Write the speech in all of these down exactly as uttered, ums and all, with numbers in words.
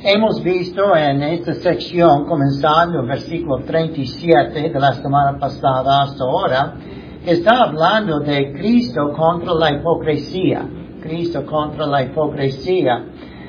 hemos visto en esta sección, comenzando el versículo treinta y siete de la semana pasada hasta ahora, está hablando de Cristo contra la hipocresía. Cristo contra la hipocresía.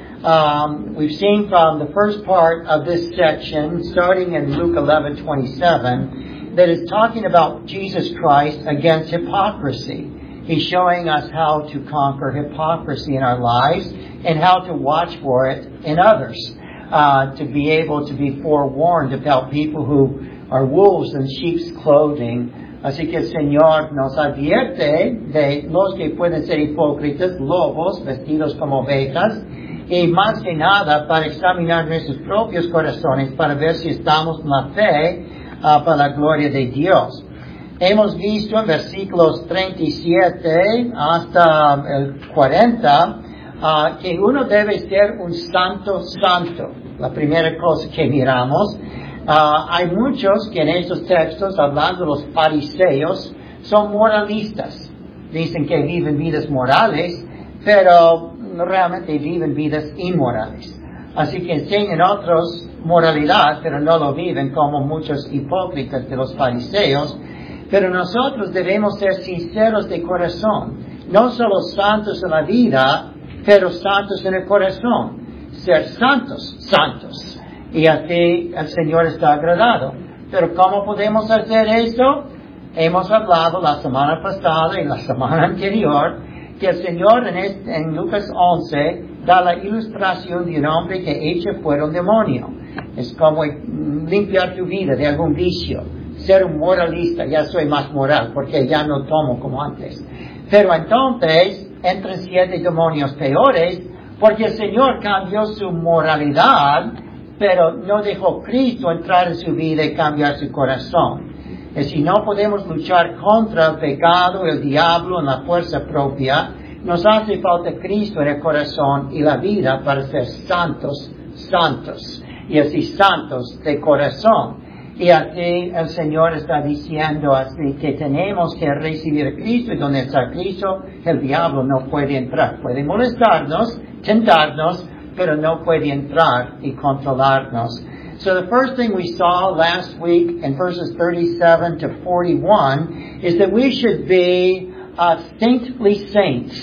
Um, we've seen from the first part of this section, starting in Luke eleven twenty-seven, that it's talking about Jesus Christ against hypocrisy. He's showing us how to conquer hypocrisy in our lives and how to watch for it in others. Uh, to be able to be forewarned about people who are wolves in sheep's clothing. Así que el Señor nos advierte de los que pueden ser hipócritas, lobos vestidos como ovejas, y más que nada para examinar nuestros propios corazones para ver si estamos en la fe uh, para la gloria de Dios. Hemos visto en versículos treinta y siete hasta el cuarenta uh, que uno debe ser un santo santo. La primera cosa que miramos, uh, hay muchos que en estos textos, hablando de los fariseos, son moralistas. Dicen que viven vidas morales, pero realmente viven vidas inmorales. Así que enseñan otros moralidad, pero no lo viven, como muchos hipócritas de los fariseos. Pero nosotros debemos ser sinceros de corazón. No solo santos en la vida, pero santos en el corazón. Ser santos, santos. Y así el Señor está agradado. Pero ¿cómo podemos hacer eso? Hemos hablado la semana pasada y la semana anterior que el Señor en, este, en Lucas once da la ilustración de un hombre que echa fuera un demonio. Es como limpiar tu vida de algún vicio. Ser un moralista, ya soy más moral porque ya no tomo como antes. Pero entonces entran siete demonios peores porque el Señor cambió su moralidad, pero no dejó Cristo entrar en su vida y cambiar su corazón. Y si no podemos luchar contra el pecado, el diablo en la fuerza propia, nos hace falta Cristo en el corazón y la vida para ser santos, santos. Y así santos de corazón. Y así el Señor está diciendo así que tenemos que recibir a Cristo, y donde está Cristo, el diablo no puede entrar. Puede molestarnos, tentarnos, pero no puede entrar y controlarnos. So the first thing we saw last week in verses thirty-seven to forty-one is that we should be uh, saintly saints.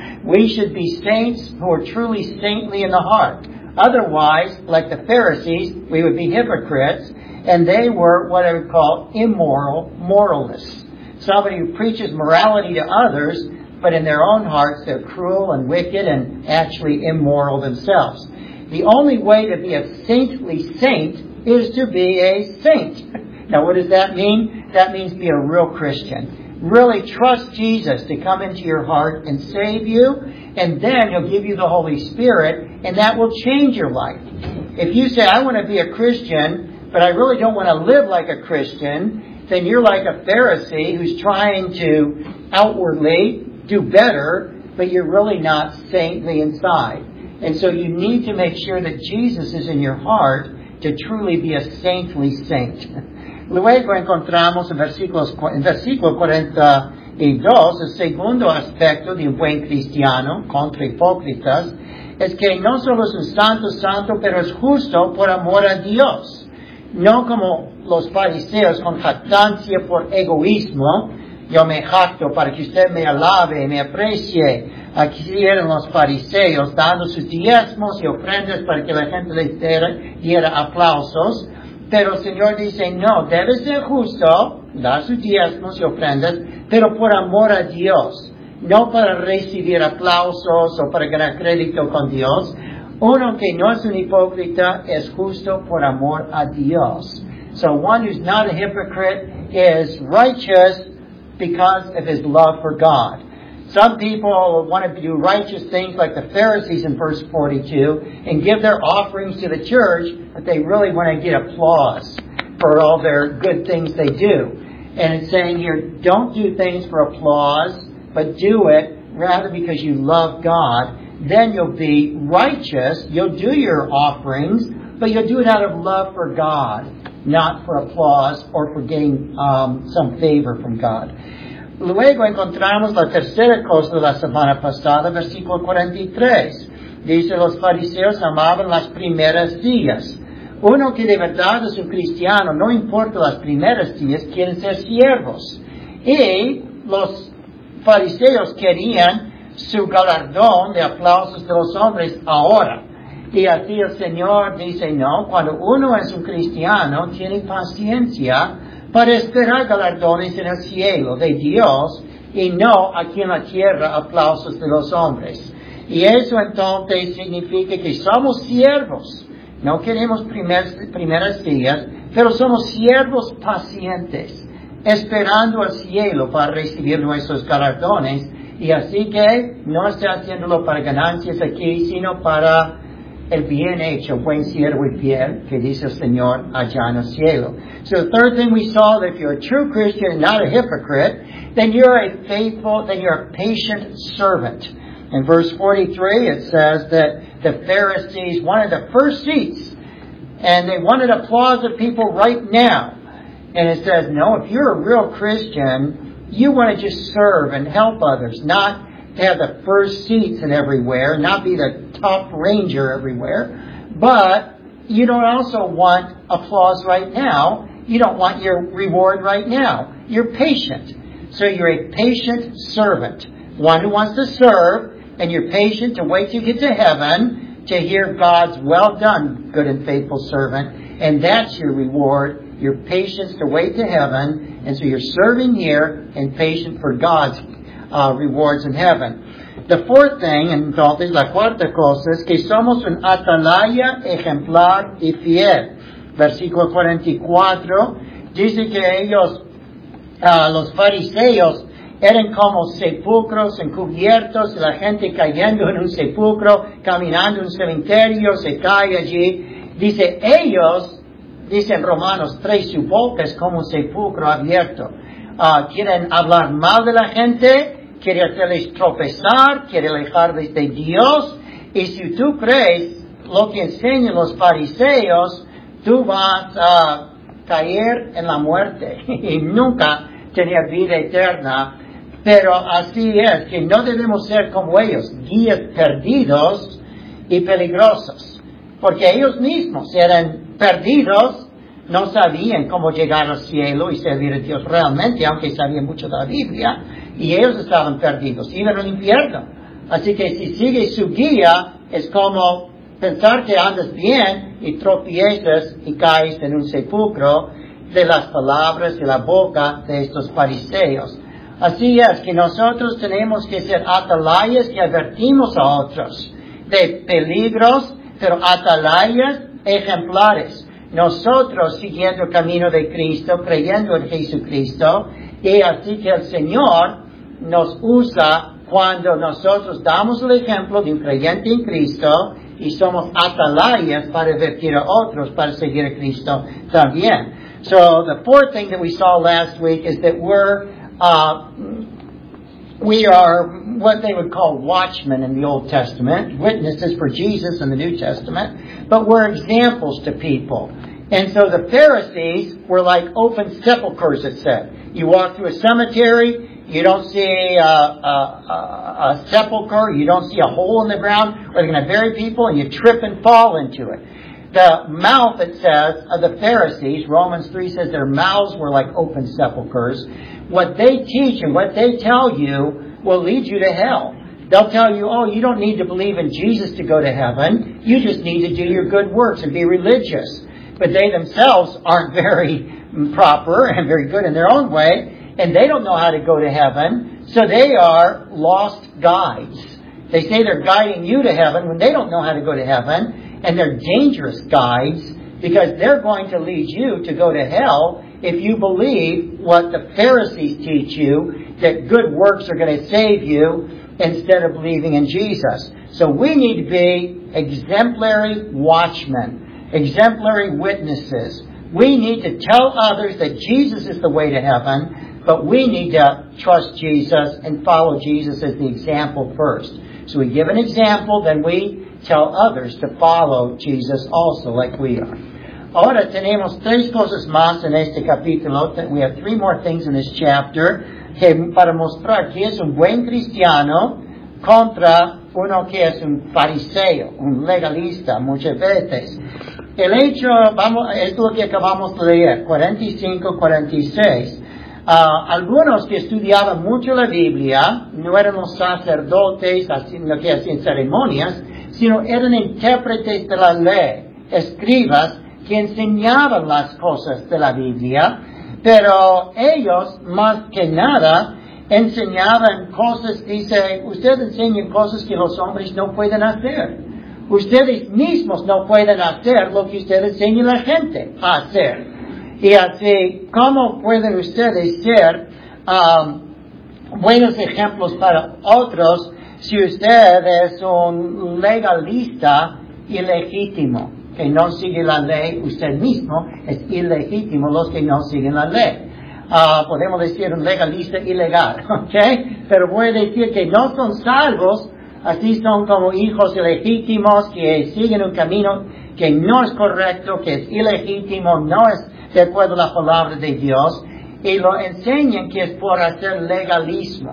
We should be saints who are truly saintly in the heart. Otherwise, like the Pharisees, we would be hypocrites, and they were what I would call immoral moralists. Somebody who preaches morality to others, but in their own hearts they're cruel and wicked and actually immoral themselves. The only way to be a saintly saint is to be a saint. Now, what does that mean? That means be a real Christian. Really trust Jesus to come into your heart and save you, and then He'll give you the Holy Spirit, and that will change your life. If you say, I want to be a Christian, but I really don't want to live like a Christian, then you're like a Pharisee who's trying to outwardly do better, but you're really not saintly inside. And so you need to make sure that Jesus is in your heart to truly be a saintly saint. Luego encontramos en, versículos, en versículo cuarenta y dos el segundo aspecto de un buen cristiano contra hipócritas, es que no solo es un santo santo, pero es justo por amor a Dios. No como los fariseos con jactancia por egoísmo. Yo me jacto para que usted me alabe y me aprecie. Aquí eran los fariseos dando sus diezmos y ofrendas para que la gente les diera, diera aplausos. Pero el Señor dice, no, debe ser justo, dar sus diezmos y ofrendas, pero por amor a Dios. No para recibir aplausos o para ganar crédito con Dios. Uno que no es un hipócrita es justo por amor a Dios. So one who's not a hypocrite is righteous because of his love for God. Some people want to do righteous things like the Pharisees in verse forty-two and give their offerings to the church, but they really want to get applause for all their good things they do. And it's saying here, don't do things for applause, but do it rather because you love God. Then you'll be righteous. You'll do your offerings, but you'll do it out of love for God, not for applause or for getting um, some favor from God. Luego encontramos la tercera cosa de la semana pasada, versículo cuarenta y tres. Dice, los fariseos amaban las primeras sillas. Uno que de verdad es un cristiano, no importa las primeras sillas, quieren ser siervos. Y los fariseos querían su galardón de aplausos de los hombres ahora. Y así el Señor dice, no, cuando uno es un cristiano, tiene paciencia para esperar galardones en el cielo de Dios y no aquí en la tierra aplausos de los hombres. Y eso entonces significa que somos siervos. No queremos primer, primeras sillas, pero somos siervos pacientes, esperando al cielo para recibir nuestros galardones. Y así que no está haciéndolo para ganancias aquí, sino para el bien hecho, buen siervo y fiel, que dice el Señor allá en el cielo. So the third thing we saw, that if you're a true Christian and not a hypocrite, then you're a faithful, then you're a patient servant. In verse forty-three, it says that the Pharisees wanted the first seats, and they wanted applause of people right now. And it says, no, if you're a real Christian, you want to just serve and help others, not have the first seats and everywhere, not be the top ranger everywhere, but you don't also want applause right now. You don't want your reward right now. You're patient. So you're a patient servant, one who wants to serve, and you're patient to wait till you get to heaven to hear God's well done, good and faithful servant. And that's your reward, your patience to wait to heaven. And so you're serving here and patient for God's uh, rewards in heaven. The fourth thing, entonces, la cuarta cosa, es que somos un atalaya ejemplar y fiel. Versículo cuarenta y cuatro dice que ellos, uh, los fariseos, eran como sepulcros encubiertos, la gente cayendo en un sepulcro, caminando en un cementerio, se cae allí. Dice, ellos, dice en Romanos tres, su boca es como un sepulcro abierto. Uh, quieren hablar mal de la gente, quieren hacerles tropezar, quieren alejarles de Dios. Y si tú crees lo que enseñan los fariseos, tú vas a caer en la muerte y nunca tener vida eterna. Pero así es, que no debemos ser como ellos, guías perdidos y peligrosos. Porque ellos mismos eran perdidos, no sabían cómo llegar al cielo y servir a Dios realmente, aunque sabían mucho de la Biblia, y ellos estaban perdidos, iban al infierno. Así que si sigues su guía, es como pensar que andas bien y tropiezas y caes en un sepulcro de las palabras de la boca de estos fariseos. Así es que nosotros tenemos que ser atalayas que advertimos a otros de peligros, pero atalayas ejemplares. Nosotros siguiendo el camino de Cristo, creyendo en Jesucristo, y así que el Señor nos usa cuando nosotros damos el ejemplo de un creyente en Cristo y somos atalayas para advertir a otros para seguir a Cristo también. So the fourth thing that we saw last week is that we're Uh, we are what they would call watchmen in the Old Testament, witnesses for Jesus in the New Testament, but we're examples to people. And so the Pharisees were like open sepulchres, it said. You walk through a cemetery, you don't see a, a, a, a sepulcher, you don't see a hole in the ground where they're going to bury people, and you trip and fall into it. The mouth, it says, of the Pharisees, Romans three says their mouths were like open sepulchres. What they teach and what they tell you will lead you to hell. They'll tell you, oh, you don't need to believe in Jesus to go to heaven. You just need to do your good works and be religious. But they themselves aren't very proper and very good in their own way, and they don't know how to go to heaven. So they are lost guides. They say they're guiding you to heaven when they don't know how to go to heaven. And they're dangerous guides because they're going to lead you to go to hell if you believe what the Pharisees teach you, that good works are going to save you instead of believing in Jesus. So we need to be exemplary watchmen, exemplary witnesses. We need to tell others that Jesus is the way to heaven, but we need to trust Jesus and follow Jesus as the example first. So we give an example, then we tell others to follow Jesus also, like we are. Ahora tenemos tres cosas más en este capítulo. We have three more things in this chapter que para mostrar que es un buen cristiano contra uno que es un fariseo, un legalista muchas veces. El hecho, vamos, es lo que acabamos de leer, cuarenta y cinco, cuarenta y seis. Uh, algunos que estudiaban mucho la Biblia, no eran los sacerdotes haciendo que hacían ceremonias, sino eran intérpretes de la ley, escribas que enseñaban las cosas de la Biblia, pero ellos, más que nada, enseñaban cosas, dice, ustedes enseñan cosas que los hombres no pueden hacer. Ustedes mismos no pueden hacer lo que ustedes enseñan a la gente a hacer. Y así, ¿cómo pueden ustedes ser um, buenos ejemplos para otros si usted es un legalista ilegítimo, que no sigue la ley? Usted mismo es ilegítimo los que no siguen la ley. Uh, podemos decir un legalista ilegal, ¿ok? Pero voy a decir que no son salvos, así son como hijos ilegítimos que siguen un camino que no es correcto, que es ilegítimo, no es de acuerdo a la palabra de Dios, y lo enseñan que es por hacer legalismo.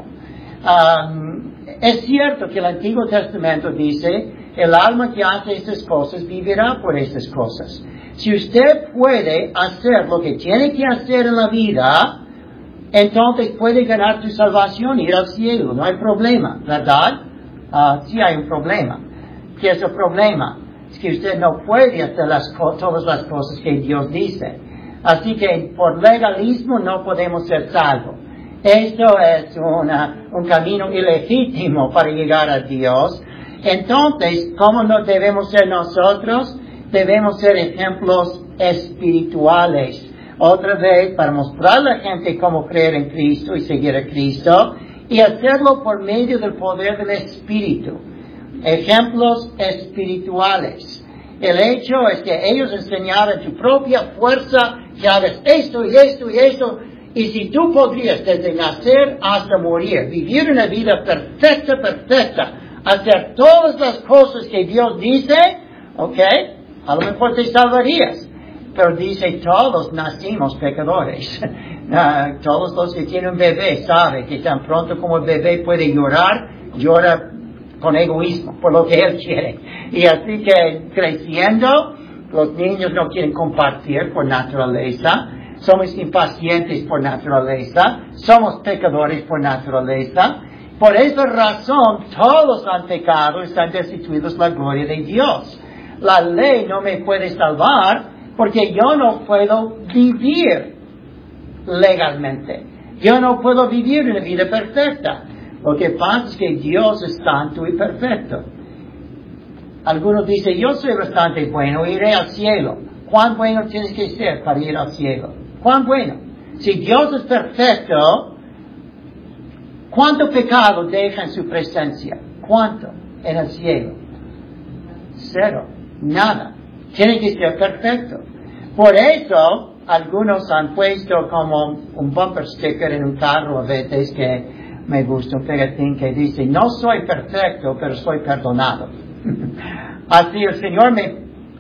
Um, es cierto que el Antiguo Testamento dice, el alma que hace estas cosas vivirá por estas cosas. Si usted puede hacer lo que tiene que hacer en la vida, entonces puede ganar tu salvación y ir al cielo, no hay problema, ¿verdad? Uh, sí hay un problema. ¿Qué es el problema? Es que usted no puede hacer las todas las cosas que Dios dice. Así que por legalismo no podemos ser salvos. Esto es una, un camino ilegítimo para llegar a Dios. Entonces, ¿cómo no debemos ser nosotros? Debemos ser ejemplos espirituales. Otra vez, para mostrar a la gente cómo creer en Cristo y seguir a Cristo, y hacerlo por medio del poder del Espíritu. Ejemplos espirituales. El hecho es que ellos enseñaban tu propia fuerza, que hagas esto y esto y esto, y si tú podrías desde nacer hasta morir, vivir una vida perfecta, perfecta, hacer todas las cosas que Dios dice, ok, a lo mejor te salvarías. Pero dice, todos nacimos pecadores. Uh, todos los que tienen un bebé saben que tan pronto como el bebé puede llorar, llora con egoísmo, por lo que él quiere. Y así que creciendo, los niños no quieren compartir por naturaleza, somos impacientes por naturaleza, somos pecadores por naturaleza. Por esa razón, todos han pecado y están destituidos de la gloria de Dios. La ley no me puede salvar porque yo no puedo vivir legalmente. Yo no puedo vivir una vida perfecta. Lo que pasa es que Dios es santo y perfecto. Algunos dicen, yo soy bastante bueno, iré al cielo. ¿Cuán bueno tienes que ser para ir al cielo? ¿Cuán bueno? Si Dios es perfecto, ¿cuánto pecado deja en su presencia? ¿Cuánto en el cielo? Cero. Nada. Tiene que ser perfecto. Por eso, algunos han puesto como un bumper sticker en un carro a veces que me gusta, un pegatín que dice, no soy perfecto, pero soy perdonado. Así el Señor me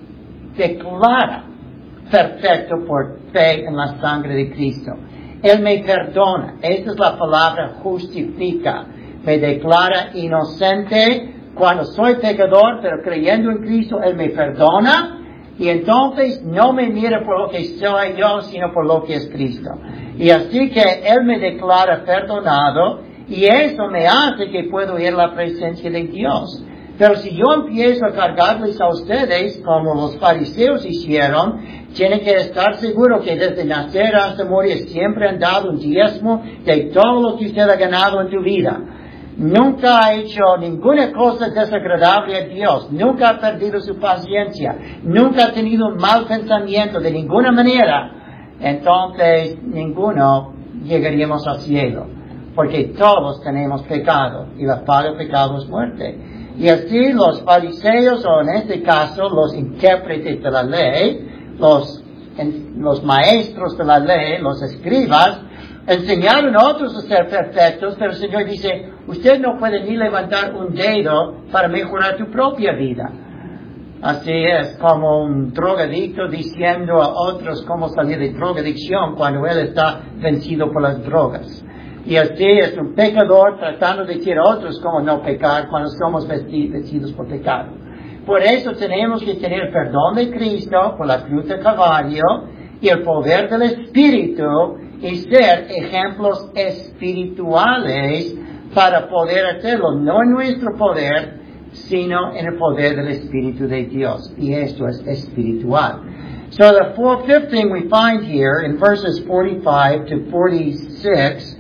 declara perfecto por fe en la sangre de Cristo. Él me perdona. Esa es la palabra justifica. Me declara inocente cuando soy pecador, pero creyendo en Cristo, Él me perdona. Y entonces no me mira por lo que soy yo, sino por lo que es Cristo. Y así que Él me declara perdonado, y eso me hace que puedo ir a la presencia de Dios. Pero si yo empiezo a cargarles a ustedes, como los fariseos hicieron, tienen que estar seguros que desde nacer hasta morir siempre han dado un diezmo de todo lo que usted ha ganado en tu vida. Nunca ha hecho ninguna cosa desagradable a Dios. Nunca ha perdido su paciencia. Nunca ha tenido un mal pensamiento de ninguna manera. Entonces, ninguno llegaríamos al cielo. Porque todos tenemos pecado. Y la paga del pecado es muerte. Y así los fariseos, o en este caso los intérpretes de la ley, los, en, los maestros de la ley, los escribas, enseñaron a otros a ser perfectos, pero el Señor dice, usted no puede ni levantar un dedo para mejorar tu propia vida. Así es como un drogadicto diciendo a otros cómo salir de drogadicción cuando él está vencido por las drogas. Y así es un pecador tratando de decir a otros cómo no pecar cuando somos vestidos por pecado. Por eso tenemos que tener el perdón de Cristo por la cruz de Calvario y el poder del Espíritu y ser ejemplos espirituales para poder hacerlo, no en nuestro poder, sino en el poder del Espíritu de Dios. Y esto es espiritual. So the fourth, fifth thing we find here in verses forty-five to forty-six,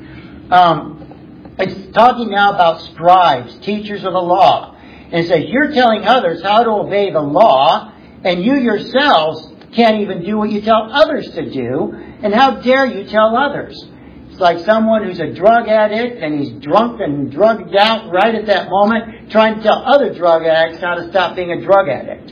um, it's talking now about scribes, teachers of the law. And it says, you're telling others how to obey the law, and you yourselves can't even do what you tell others to do, and how dare you tell others? It's like someone who's a drug addict, and he's drunk and drugged out right at that moment, trying to tell other drug addicts how to stop being a drug addict.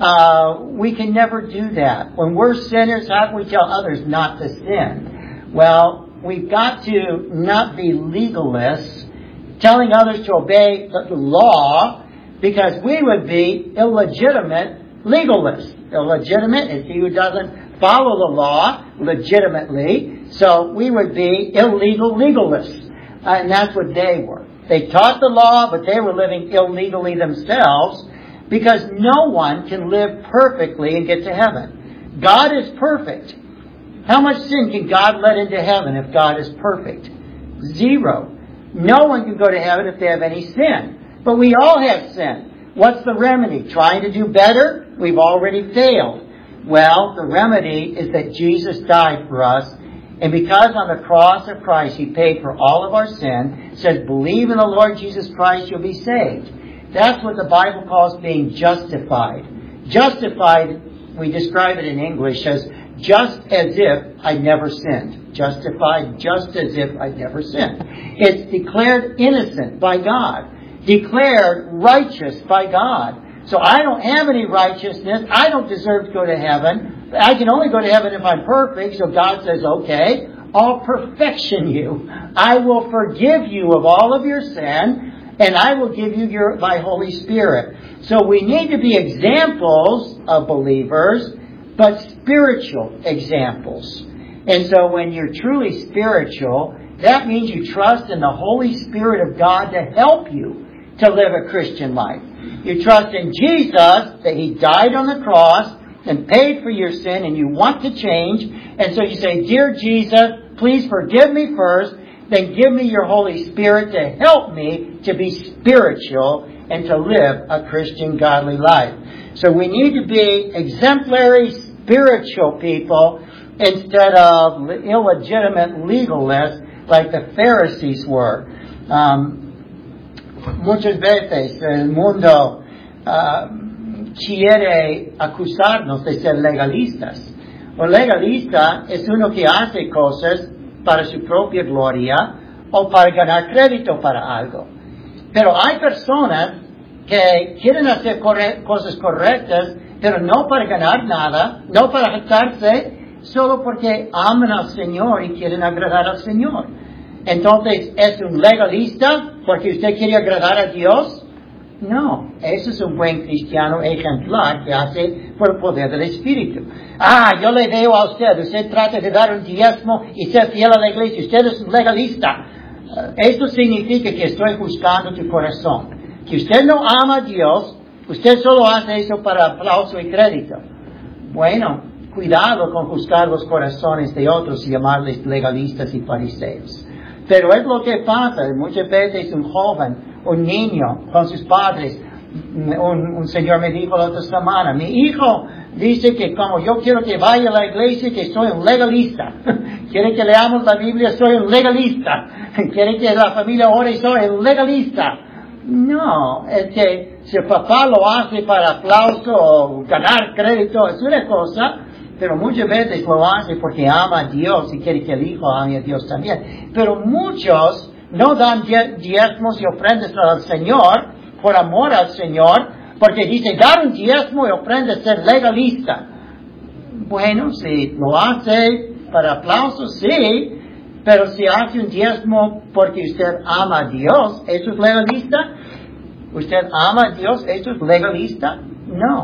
Uh, we can never do that. When we're sinners, how can we tell others not to sin? Well, we've got to not be legalists, telling others to obey the law, because we would be illegitimate legalists. Illegitimate is he who doesn't follow the law legitimately. So we would be illegal legalists. Uh, and that's what they were. They taught the law, but they were living illegally themselves, because no one can live perfectly and get to heaven. God is perfect. How much sin can God let into heaven if God is perfect? Zero. No one can go to heaven if they have any sin. But we all have sin. What's the remedy? Trying to do better? We've already failed. Well, the remedy is that Jesus died for us. And because on the cross of Christ He paid for all of our sin, it says, believe in the Lord Jesus Christ, you'll be saved. That's what the Bible calls being justified. Justified, we describe it in English as just as if I never sinned. Justified just as if I never sinned. It's declared innocent by God. Declared righteous by God. So I don't have any righteousness. I don't deserve to go to heaven. I can only go to heaven if I'm perfect. So God says, okay, I'll perfection you. I will forgive you of all of your sin. And I will give you your, my Holy Spirit. So we need to be examples of believers, but spiritual examples. And so when you're truly spiritual, that means you trust in the Holy Spirit of God to help you to live a Christian life. You trust in Jesus, that He died on the cross and paid for your sin, and you want to change. And so you say, Dear Jesus, please forgive me first. Then give me your Holy Spirit to help me to be spiritual and to live a Christian godly life. So we need to be exemplary spiritual people instead of illegitimate legalists like the Pharisees were. Um, muchas veces el mundo uh, quiere acusarnos de ser legalistas. Un legalista es uno que hace cosas para su propia gloria o para ganar crédito para algo. Pero hay personas que quieren hacer corre- cosas correctas, pero no para ganar nada, no para jactarse, solo porque aman al Señor y quieren agradar al Señor. Entonces, ¿es un legalista porque usted quiere agradar a Dios? No, ese es un buen cristiano ejemplar que hace por el poder del Espíritu. Ah, yo le veo a usted, usted trata de dar un diezmo y ser fiel a la iglesia, usted es un legalista. Uh, esto significa que estoy juzgando tu corazón. Que usted no ama a Dios, usted solo hace eso para aplauso y crédito. Bueno, cuidado con juzgar los corazones de otros y llamarles legalistas y fariseos. Pero es lo que pasa. Muchas veces un joven, un niño con sus padres, un, un señor me dijo la otra semana, mi hijo dice que como yo quiero que vaya a la iglesia, que soy un legalista. Quiere que leamos la Biblia, soy un legalista. Quiere que la familia ore, soy un legalista. No, es que si el papá lo hace para aplauso o ganar crédito, es una cosa, pero muchas veces lo hace porque ama a Dios y quiere que el hijo ame a Dios también. Pero muchos no dan diezmos y ofrendas al Señor por amor al Señor, porque dice, dar un diezmo y ofrenda es ser legalista. Bueno, si lo hace para aplausos, sí, pero si hace un diezmo porque usted ama a Dios, ¿eso es legalista? ¿Usted ama a Dios? ¿Eso es legalista? No.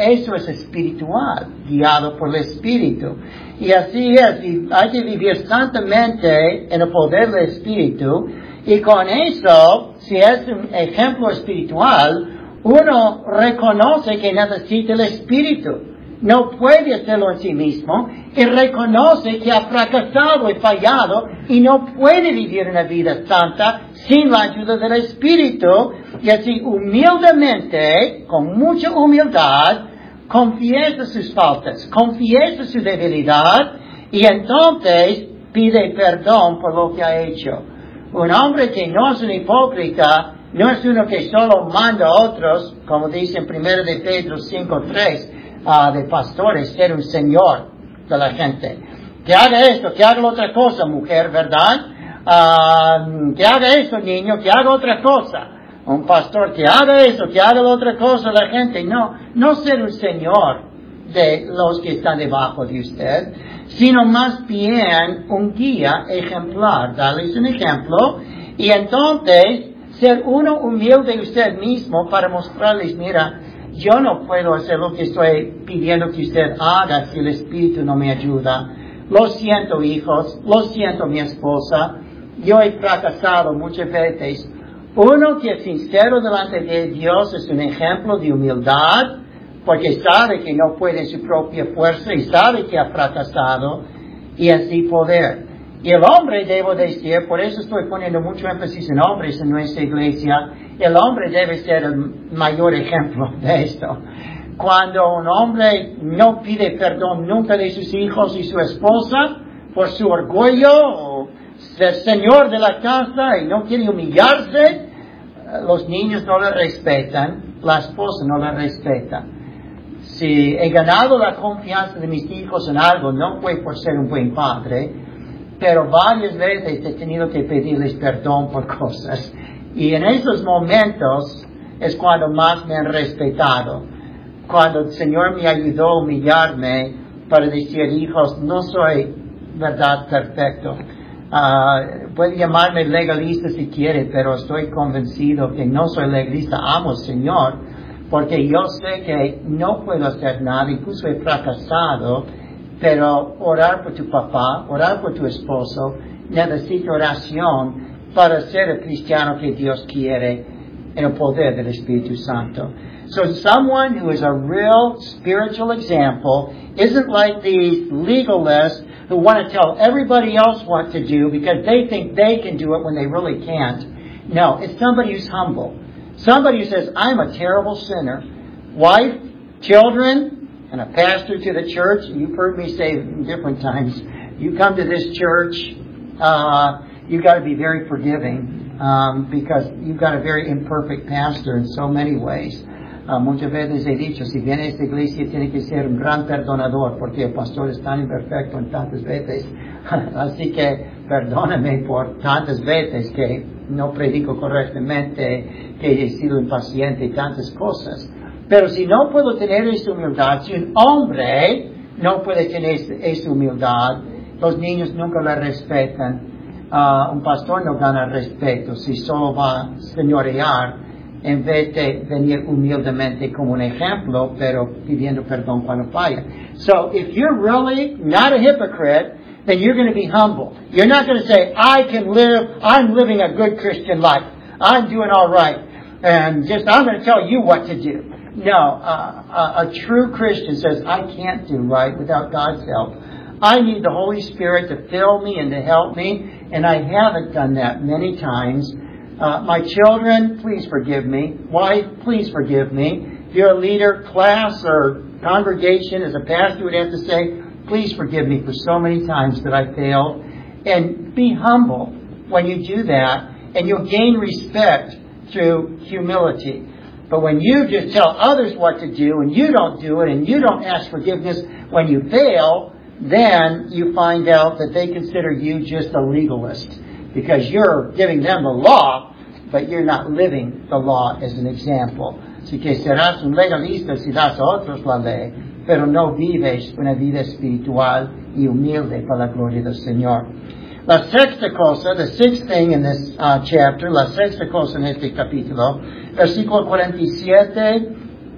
eso es espiritual, guiado por el Espíritu. Y así es, y hay que vivir santamente en el poder del Espíritu, y con eso, si es un ejemplo espiritual, uno reconoce que necesita el Espíritu. No puede hacerlo en sí mismo, y reconoce que ha fracasado y fallado, y no puede vivir una vida santa sin la ayuda del Espíritu, y así humildemente, con mucha humildad, confiesa sus faltas, confiesa su debilidad, y entonces pide perdón por lo que ha hecho. Un hombre que no es un hipócrita, no es uno que solo manda a otros, como dice en primero de Pedro cinco tres, uh, de pastores, ser un señor de la gente. Que haga esto, que haga otra cosa, mujer, ¿verdad? Uh, que haga esto, niño, que haga otra cosa. Un pastor que haga eso, que haga otra cosa la gente. No, no ser un señor de los que están debajo de usted, sino más bien un guía ejemplar, darles un ejemplo, y entonces ser uno humilde usted mismo para mostrarles, mira, yo no puedo hacer lo que estoy pidiendo que usted haga si el Espíritu no me ayuda. Lo siento, hijos, lo siento, mi esposa, yo he fracasado muchas veces. Uno que es sincero delante de Dios es un ejemplo de humildad, porque sabe que no puede en su propia fuerza y sabe que ha fracasado, y así poder. Y el hombre, debo decir, por eso estoy poniendo mucho énfasis en hombres en nuestra iglesia, el hombre debe ser el mayor ejemplo de esto. Cuando un hombre no pide perdón nunca de sus hijos y su esposa por su orgullo o ser señor de la casa y no quiere humillarse, los niños no le respetan, la esposa no le respeta. Si he ganado la confianza de mis hijos en algo, no fue por ser un buen padre, pero varias veces he tenido que pedirles perdón por cosas. Y en esos momentos es cuando más me han respetado. Cuando el Señor me ayudó a humillarme para decir, hijos, no soy, verdad, perfecto. Uh, puede llamarme legalista si quiere, pero estoy convencido que no soy legalista. Amo al Señor, porque yo sé que no puedo hacer nada, incluso he fracasado, pero orar por tu papá, orar por tu esposo, necesito oración para ser el cristiano que Dios quiere en el poder del Espíritu Santo. So someone who is a real spiritual example isn't like these legalists who want to tell everybody else what to do because they think they can do it when they really can't. No, it's somebody who's humble. Somebody who says, I'm a terrible sinner. Wife, children, and a pastor to the church. You've heard me say different times, you come to this church, uh, you've got to be very forgiving um, because you've got a very imperfect pastor in so many ways. Uh, muchas veces he dicho, si viene a esta iglesia tiene que ser un gran perdonador porque el pastor es tan imperfecto en tantas veces. Así que perdóname por tantas veces que no predico correctamente, que he sido impaciente y tantas cosas. Pero si no puedo tener esa humildad, si un hombre no puede tener esa humildad, los niños nunca la respetan. Uh, un pastor no gana respeto si solo va a señorear en vez de venir humildemente como un ejemplo, pero pidiendo perdón cuando falla. So, if you're really not a hypocrite, then you're going to be humble. You're not going to say, I can live, I'm living a good Christian life. I'm doing all right. And just, I'm going to tell you what to do. No, uh, a, a true Christian says, I can't do right without God's help. I need the Holy Spirit to fill me and to help me, and I haven't done that many times. Uh, my children, please forgive me. Wife, please forgive me. If you're a leader, class, or congregation, as a pastor would have to say, please forgive me for so many times that I failed. And be humble when you do that, and you'll gain respect through humility. But when you just tell others what to do, and you don't do it, and you don't ask forgiveness when you fail, then you find out that they consider you just a legalist. Because you're giving them the law, but you're not living the law as an example. Así que serás un legalista si das a otros la ley, pero no vives una vida espiritual y humilde para la gloria del Señor. La sexta cosa, the sixth thing in this uh, chapter, la sexta cosa en este capítulo, versículo cuarenta y siete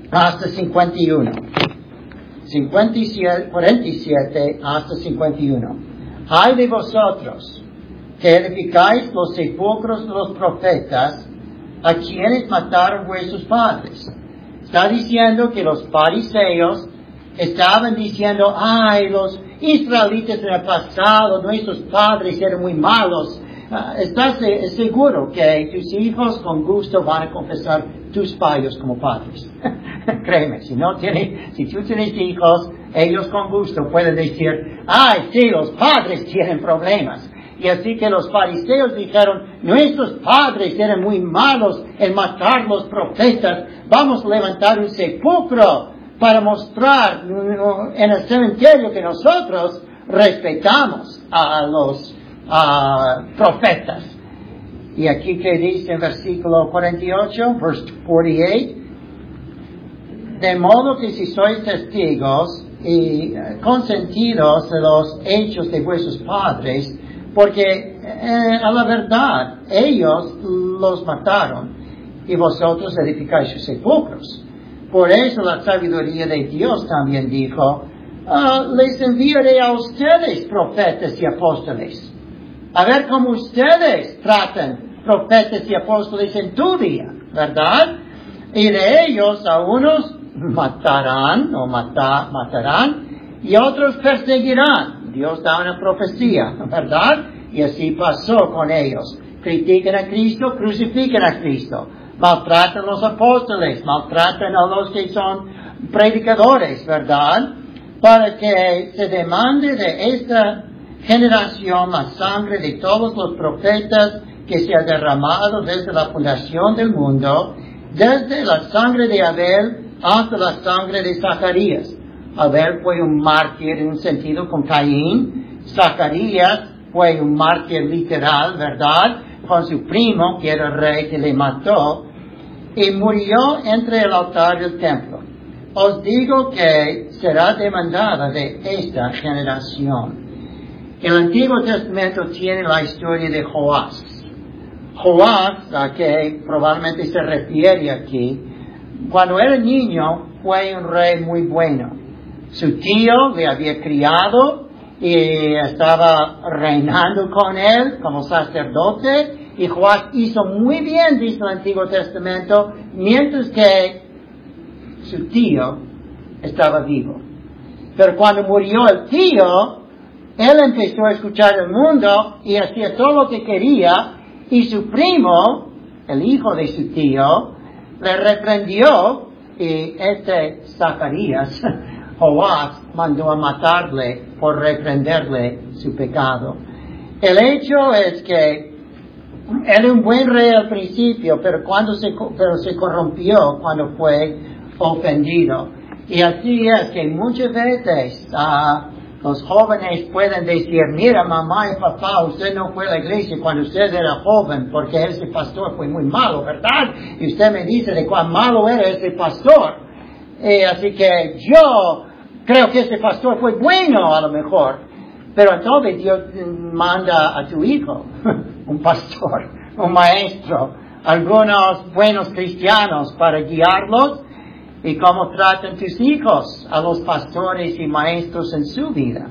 hasta cincuenta y uno. cincuenta y siete, cuarenta y siete hasta cincuenta y uno. Ay de vosotros, que edificáis los sepulcros de los profetas, a quienes mataron vuestros padres. Está diciendo que los fariseos estaban diciendo, ay, los israelitas en el pasado, nuestros padres eran muy malos. Uh, ¿Estás seguro que tus hijos con gusto van a confesar tus fallos como padres? Créeme, si no tienes, si tú tienes hijos, ellos con gusto pueden decir, ay, sí, los padres tienen problemas. Y así que los fariseos dijeron, nuestros padres eran muy malos en matar los profetas, vamos a levantar un sepulcro para mostrar en el cementerio que nosotros respetamos a los uh, profetas. Y aquí que dice en versículo cuarenta y ocho, verse cuarenta y ocho, de modo que si sois testigos y consentidos de los hechos de vuestros padres, porque eh, a la verdad ellos los mataron y vosotros edificáis sus sepulcros. Por eso la sabiduría de Dios también dijo, uh, les enviaré a ustedes profetas y apóstoles. A ver cómo ustedes tratan profetas y apóstoles en tu día, ¿verdad? Y de ellos a unos matarán o mata, matarán y otros perseguirán. Dios da una profecía, ¿verdad? Y así pasó con ellos. Critican a Cristo, crucifican a Cristo. Maltratan a los apóstoles, maltratan a los que son predicadores, ¿verdad? Para que se demande de esta generación la sangre de todos los profetas que se ha derramado desde la fundación del mundo, desde la sangre de Abel hasta la sangre de Zacarías. Abel fue un mártir en un sentido con Caín. Zacarías fue un mártir literal, ¿verdad? Con su primo, que era el rey que le mató, y murió entre el altar y el templo. Os digo que será demandada de esta generación. El Antiguo Testamento tiene la historia de Joás. Joás, a que probablemente se refiere aquí, cuando era niño fue un rey muy bueno. Su tío le había criado y estaba reinando con él como sacerdote, y Joás hizo muy bien, dice el Antiguo Testamento, mientras que su tío estaba vivo. Pero cuando murió el tío, él empezó a escuchar el mundo y hacía todo lo que quería, y su primo, el hijo de su tío, le reprendió, y este Zacarías, Joás, mandó a matarle por reprenderle su pecado. El hecho es que era un buen rey al principio, pero cuando se, pero se corrompió cuando fue ofendido. Y así es que muchas veces uh, los jóvenes pueden decir, mira, mamá y papá, usted no fue a la iglesia cuando usted era joven porque ese pastor fue muy malo, ¿verdad? Y usted me dice de cuán malo era ese pastor. Y así que yo creo que ese pastor fue bueno a lo mejor. Pero entonces Dios manda a tu hijo, un pastor, un maestro, algunos buenos cristianos para guiarlos. ¿Y cómo tratan tus hijos a los pastores y maestros en su vida?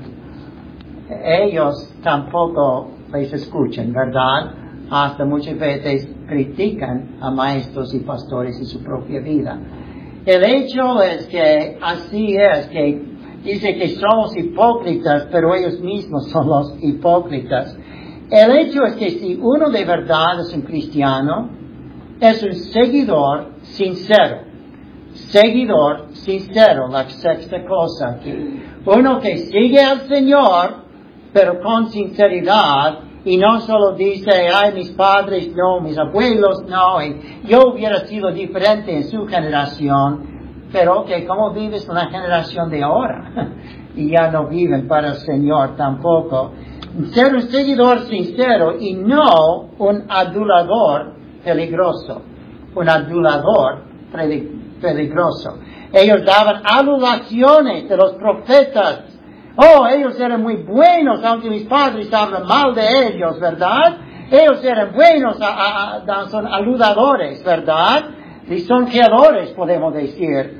Ellos tampoco les escuchan, ¿verdad? Hasta muchas veces critican a maestros y pastores en su propia vida. El hecho es que así es, que dice que somos hipócritas, pero ellos mismos son los hipócritas. El hecho es que si uno de verdad es un cristiano, es un seguidor sincero. Seguidor sincero, la sexta cosa aquí. Uno que sigue al Señor, pero con sinceridad, y no solo dice, ay, mis padres no, mis abuelos no, y yo hubiera sido diferente en su generación, pero que okay, ¿cómo vives en la generación de ahora? Y ya no viven para el Señor tampoco. Ser un seguidor sincero y no un adulador peligroso. Un adulador peligroso. Ellos daban adulaciones de los profetas. Oh, ellos eran muy buenos, aunque mis padres hablan mal de ellos, ¿verdad? Ellos eran buenos, a, a, a, son aludadores, ¿verdad? Lisonjeadores, podemos decir.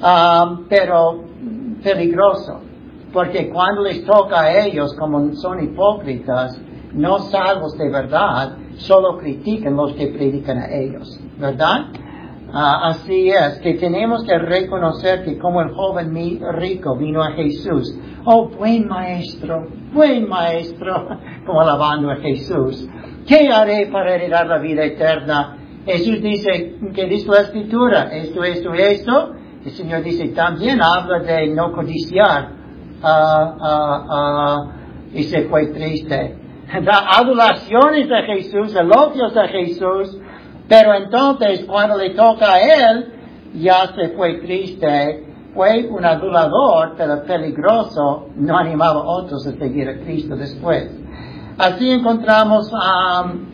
um, pero peligroso, porque cuando les toca a ellos, como son hipócritas, no salvos de verdad, solo critican los que predican a ellos, ¿verdad? Uh, así es, que tenemos que reconocer que como el joven rico vino a Jesús, oh, buen maestro, buen maestro, como alabando a Jesús, ¿qué haré para heredar la vida eterna? Jesús dice, ¿qué dice la Escritura? Esto, esto, esto. El Señor dice, también habla de no codiciar, uh, uh, uh, y se fue triste. Da adulaciones a Jesús, elogios a Jesús, pero entonces cuando le toca a él, ya se fue triste. Fue un adulador, pero peligroso, no animaba a otros a seguir a Cristo después. Así encontramos a um,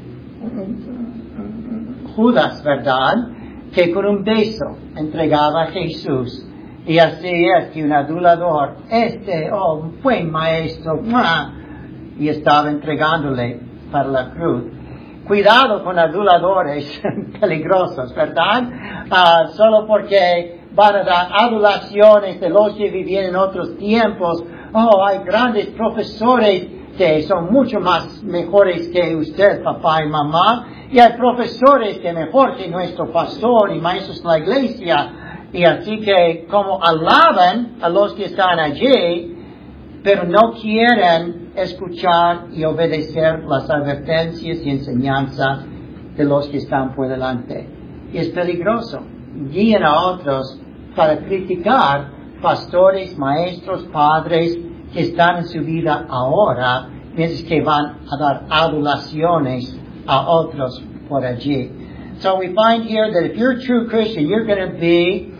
Judas, ¿verdad?, que con un beso entregaba a Jesús. Y así es que un adulador, este, oh, buen maestro, ¡mua!, y estaba entregándole para la cruz. Cuidado con aduladores peligrosos, ¿verdad? Uh, solo porque van a dar adulaciones de los que vivían en otros tiempos. Oh, hay grandes profesores que son mucho más mejores que usted, papá y mamá. Y hay profesores que mejor que nuestro pastor y maestros de la iglesia. Y así que como alaban a los que están allí, pero no quieren escuchar y obedecer las advertencias y enseñanzas de los que están por delante. Y es peligroso. Guían a otros para criticar pastores, maestros, padres que están en su vida ahora, mientras que van a dar adulaciones a otros por allí. So we find here that if you're a true Christian, you're going to be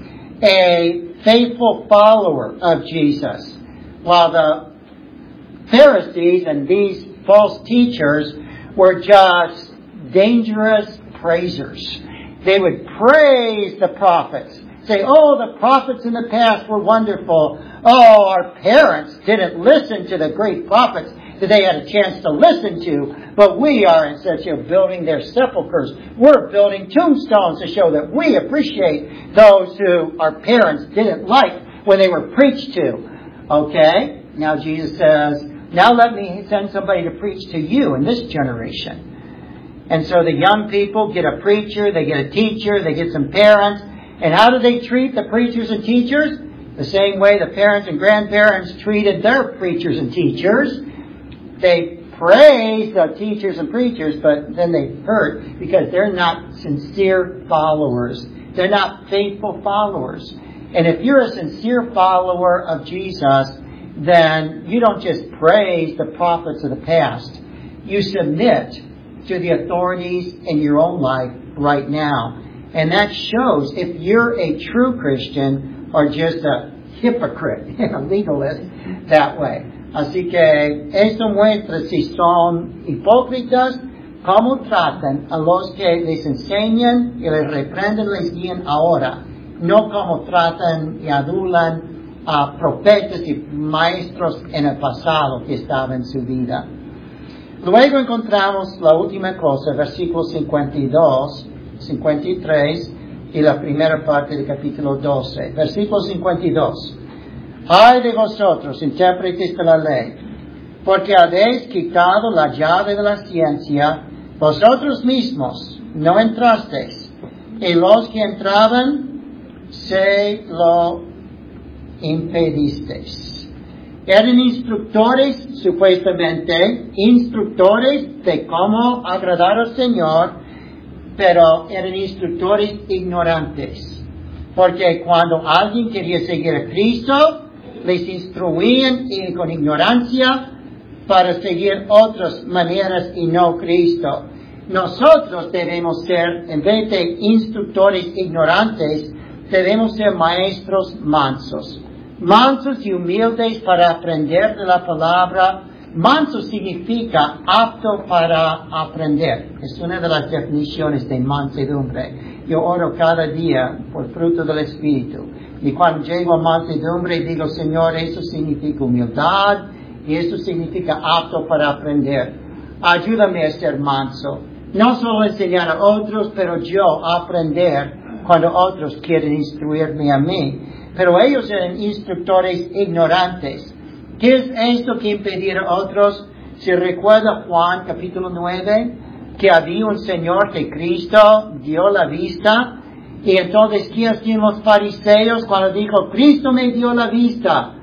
a faithful follower of Jesus. While the Pharisees and these false teachers were just dangerous praisers. They would praise the prophets. Say, oh, the prophets in the past were wonderful. Oh, our parents didn't listen to the great prophets that they had a chance to listen to. But we are, instead of building their sepulchres, we're building tombstones to show that we appreciate those who our parents didn't like when they were preached to. Okay? Now Jesus says, now let me send somebody to preach to you in this generation. And so the young people get a preacher, they get a teacher, they get some parents. And how do they treat the preachers and teachers? The same way the parents and grandparents treated their preachers and teachers. They praise the teachers and preachers, but then they hurt because they're not sincere followers. They're not faithful followers. And if you're a sincere follower of Jesus, then you don't just praise the prophets of the past. You submit to the authorities in your own life right now. And that shows if you're a true Christian or just a hypocrite, a legalist, that way. Así que esto muestra si son hipócritas, cómo tratan a los que les enseñan y les reprenden, les guían ahora. No como tratan y adulan a profetas y maestros en el pasado que estaban en su vida. Luego encontramos la última cosa, versículos cincuenta y dos, cincuenta y tres y la primera parte del capítulo doce. Versículo cincuenta y dos. Ay de vosotros, intérpretes de la ley, porque habéis quitado la llave de la ciencia, vosotros mismos no entrasteis, y los que entraban se lo impedisteis. Eran instructores, supuestamente, instructores de cómo agradar al Señor, pero eran instructores ignorantes. Porque cuando alguien quería seguir a Cristo, les instruían y con ignorancia para seguir otras maneras y no Cristo. Nosotros debemos ser, en vez de instructores ignorantes, debemos ser maestros mansos. Mansos y humildes para aprender de la palabra. Manso significa apto para aprender. Es una de las definiciones de mansedumbre. Yo oro cada día por fruto del Espíritu. Y cuando llego a mansedumbre digo, Señor, eso significa humildad y eso significa apto para aprender. Ayúdame a ser manso. No solo enseñar a otros, pero yo aprender cuando otros quieren instruirme a mí. Pero ellos eran instructores ignorantes. ¿Qué es esto que impedir a otros? ¿Se recuerda Juan capítulo nueve? Que había un Señor que Cristo dio la vista. Y entonces, ¿qué hacían los fariseos cuando dijo, Cristo me dio la vista?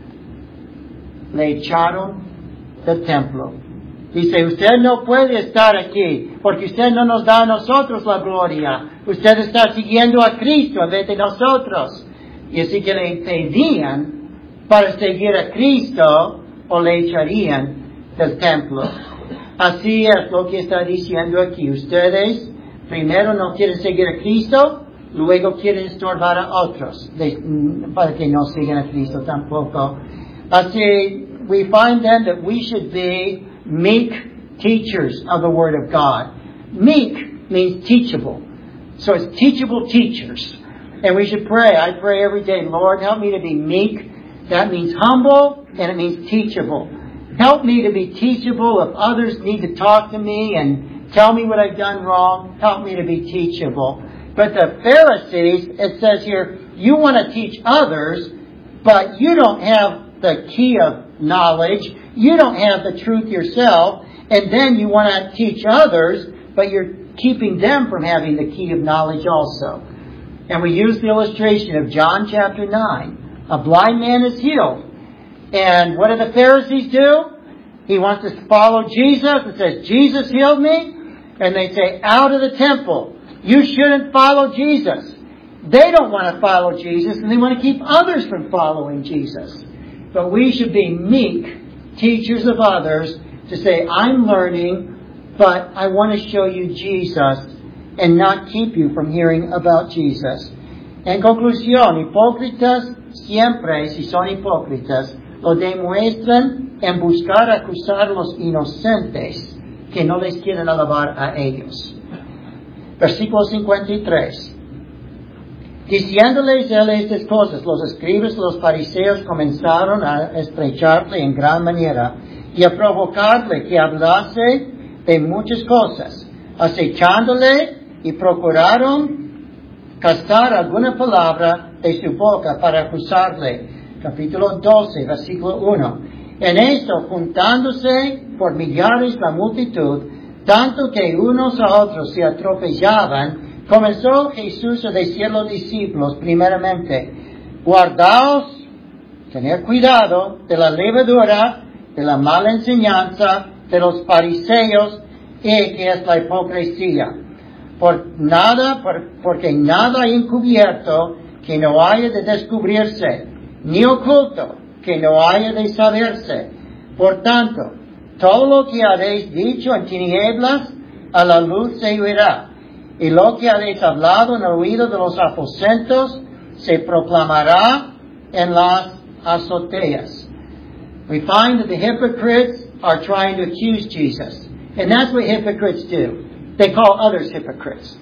Le echaron del templo. Dice, usted no puede estar aquí, porque usted no nos da a nosotros la gloria. Usted está siguiendo a Cristo en vez de nosotros. Y así que le pedían para seguir a Cristo, o le echarían del templo. Así es lo que está diciendo aquí. Ustedes primero no quieren seguir a Cristo, luego quieren estorbar a otros, de, para que no sigan a Cristo tampoco. Así, we find then that we should be meek teachers of the Word of God. Meek means teachable. So it's teachable teachers. And we should pray. I pray every day, Lord, help me to be meek. That means humble, and it means teachable. Help me to be teachable. If others need to talk to me and tell me what I've done wrong, help me to be teachable. But the Pharisees, it says here, you want to teach others, but you don't have the key of knowledge. You don't have the truth yourself. And then you want to teach others, but you're keeping them from having the key of knowledge also. And we use the illustration of John chapter nine. A blind man is healed. And what do the Pharisees do? He wants to follow Jesus. It says, Jesus healed me. And they say, out of the temple. You shouldn't follow Jesus. They don't want to follow Jesus, and they want to keep others from following Jesus. But we should be meek teachers of others to say, I'm learning, but I want to show you Jesus and not keep you from hearing about Jesus. En conclusión, hipócritas siempre, si son hipócritas, lo demuestran en buscar acusar a los inocentes que no les quieren alabar a ellos. Versículo cincuenta y tres. Diciéndoles él estas cosas, los escribas y los fariseos comenzaron a estrecharle en gran manera y a provocarle que hablase de muchas cosas, acechándole y procuraron castar alguna palabra de su boca para acusarle. Capítulo doce, versículo uno. En esto, juntándose por millares la multitud, tanto que unos a otros se atropellaban, comenzó Jesús a decir a los discípulos, primeramente, guardaos, tener cuidado de la levadura, de la mala enseñanza, de los fariseos, y que es la hipocresía. Por nada, por, porque nada encubierto que no haya de descubrirse, ni oculto que no haya de saberse. Por tanto, todo lo que habéis dicho en tinieblas, a la luz se oirá. Y lo que habéis hablado en el oído de los aposentos, se proclamará en las azoteas. We find that the hypocrites are trying to accuse Jesus. And that's what hypocrites do. They call others hypocrites.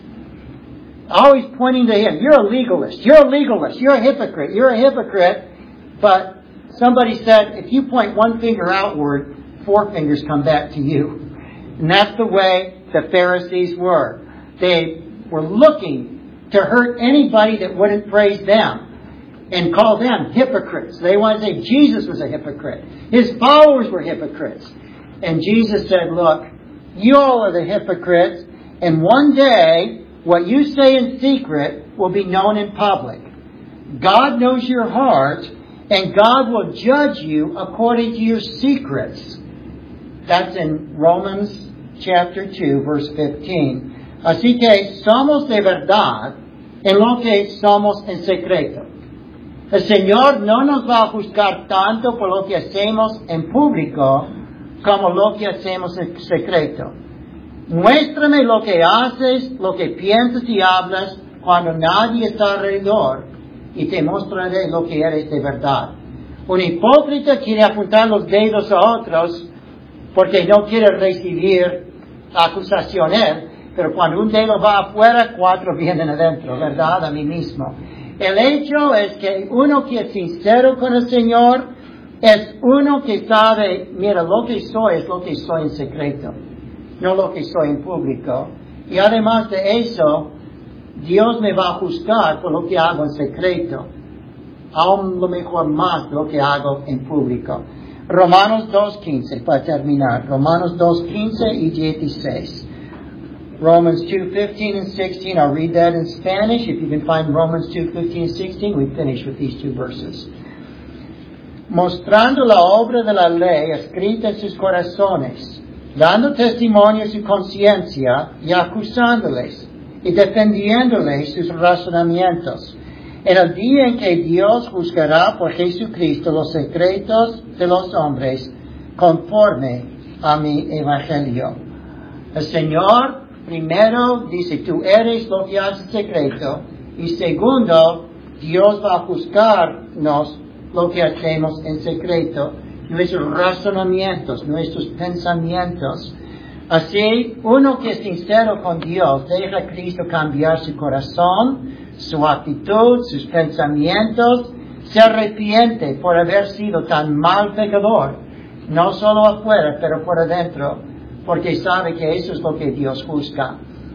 Always pointing to him. You're a legalist. You're a legalist. You're a hypocrite. You're a hypocrite. But somebody said, if you point one finger outward, four fingers come back to you. And that's the way the Pharisees were. They were looking to hurt anybody that wouldn't praise them and call them hypocrites. They wanted to say Jesus was a hypocrite. His followers were hypocrites. And Jesus said, look, you all are the hypocrites, and one day what you say in secret will be known in public. God knows your heart, and God will judge you according to your secrets. That's in Romans chapter two, verse fifteen. Así que somos de verdad en lo que somos en secreto. El Señor no nos va a juzgar tanto por lo que hacemos en público como lo que hacemos en secreto. Muéstrame lo que haces, lo que piensas y hablas cuando nadie está alrededor, y te mostraré lo que eres de verdad. Un hipócrita quiere apuntar los dedos a otros porque no quiere recibir acusaciones, pero cuando un dedo va afuera, cuatro vienen adentro, ¿verdad? A mí mismo. El hecho es que uno que es sincero con el Señor es uno que sabe, mira, lo que soy es lo que soy en secreto, no lo que soy en público. Y además de eso, Dios me va a juzgar por lo que hago en secreto, aún lo mejor más de lo que hago en público. Romanos dos quince, para terminar. Romanos dos quince y dieciséis. Romans two fifteen and sixteen, I'll read that in Spanish. If you can find Romans two fifteen and sixteen, we finish with these two verses. Mostrando la obra de la ley escrita en sus corazones, dando testimonio a su conciencia y acusándoles y defendiéndoles sus razonamientos. En el día en que Dios juzgará por Jesucristo los secretos de los hombres conforme a mi evangelio. El Señor primero dice, tú eres lo que haces en secreto, y segundo, Dios va a juzgarnos lo que hacemos en secreto, nuestros razonamientos, nuestros pensamientos. Así, uno que es sincero con Dios, deja a Cristo cambiar su corazón, su actitud, sus pensamientos, se arrepiente por haber sido tan mal pecador, no solo afuera, pero por adentro, porque sabe que eso es lo que Dios juzga.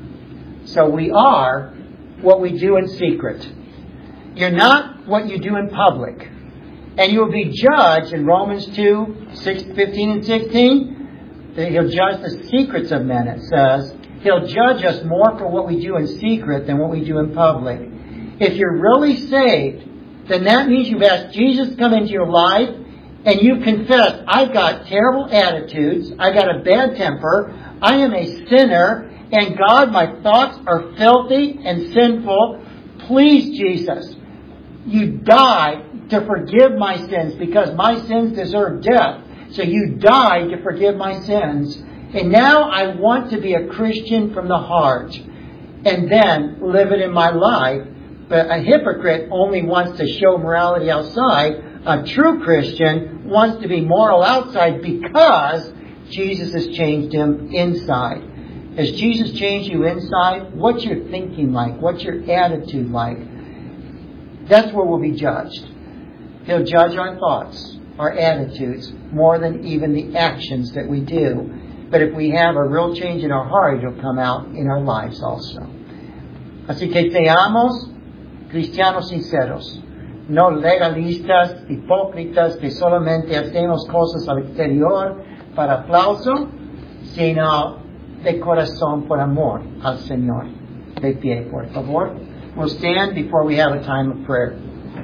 So we are what we do in secret. You're not what you do in public. And you will be judged in Romans two, fifteen and sixteen. That he'll judge the secrets of men, it says. He'll judge us more for what we do in secret than what we do in public. If you're really saved, then that means you've asked Jesus to come into your life, and you've confessed, I've got terrible attitudes, I've got a bad temper, I am a sinner, and God, my thoughts are filthy and sinful. Please, Jesus, you died to forgive my sins because my sins deserve death. So you died to forgive my sins. And now I want to be a Christian from the heart and then live it in my life. But a hypocrite only wants to show morality outside. A true Christian wants to be moral outside because Jesus has changed him inside. Has Jesus changed you inside? What's your thinking like? What's your attitude like? That's where we'll be judged. He'll judge our thoughts, our attitudes, more than even the actions that we do. But if we have a real change in our heart, it'll come out in our lives also. Así que seamos cristianos sinceros, no legalistas, hipócritas, que solamente hacemos cosas al exterior para aplauso, sino de corazón por amor al Señor. De pie, por favor. We'll stand before we have a time of prayer.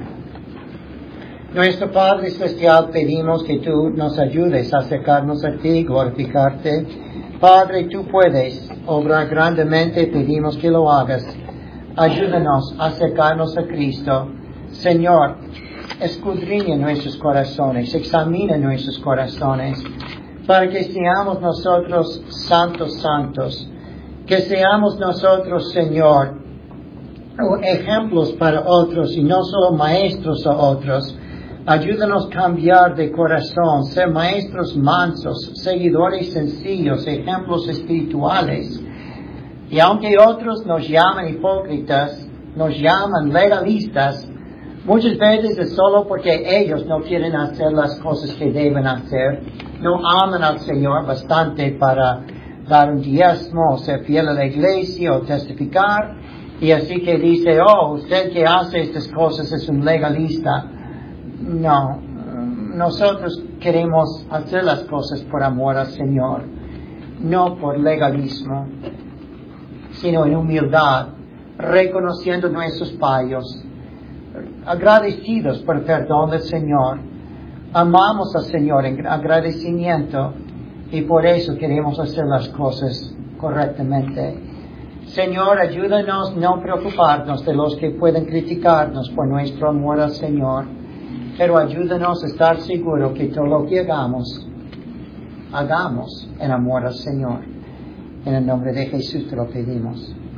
Nuestro Padre Celestial, pedimos que tú nos ayudes a acercarnos a ti, glorificarte. Padre, tú puedes obrar grandemente, pedimos que lo hagas. Ayúdanos a acercarnos a Cristo. Señor, escudriña nuestros corazones, examina nuestros corazones, para que seamos nosotros santos, santos. Que seamos nosotros, Señor, ejemplos para otros y no solo maestros a otros. Ayúdanos a cambiar de corazón, ser maestros mansos, seguidores sencillos, ejemplos espirituales. Y aunque otros nos llaman hipócritas, nos llaman legalistas, muchas veces es solo porque ellos no quieren hacer las cosas que deben hacer. No aman al Señor bastante para dar un diezmo, ser fiel a la iglesia o testificar. Y así que dice, oh, usted que hace estas cosas es un legalista. No, nosotros queremos hacer las cosas por amor al Señor, no por legalismo, sino en humildad, reconociendo nuestros fallos, agradecidos por el perdón del Señor. Amamos al Señor en agradecimiento y por eso queremos hacer las cosas correctamente. Señor, ayúdanos a no preocuparnos de los que pueden criticarnos por nuestro amor al Señor, pero ayúdanos a estar seguros que todo lo que hagamos, hagamos en amor al Señor. En el nombre de Jesús te lo pedimos.